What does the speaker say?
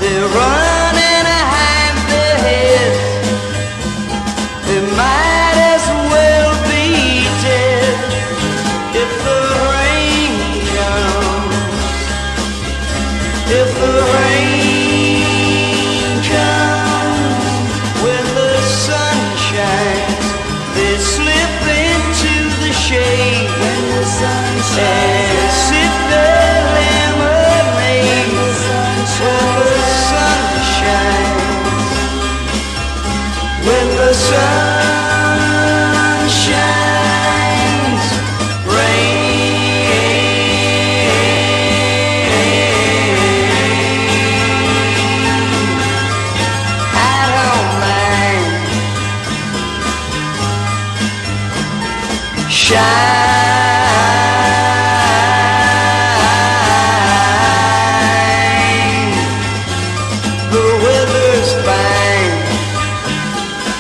They're running half their heads. They might as well be dead if the rain comes. If the rain comes when the sun shines, they slip into the shade when the sun shines and sip their lemonade when the sun shines. When the sun shines, I don't mind. Shine. The weather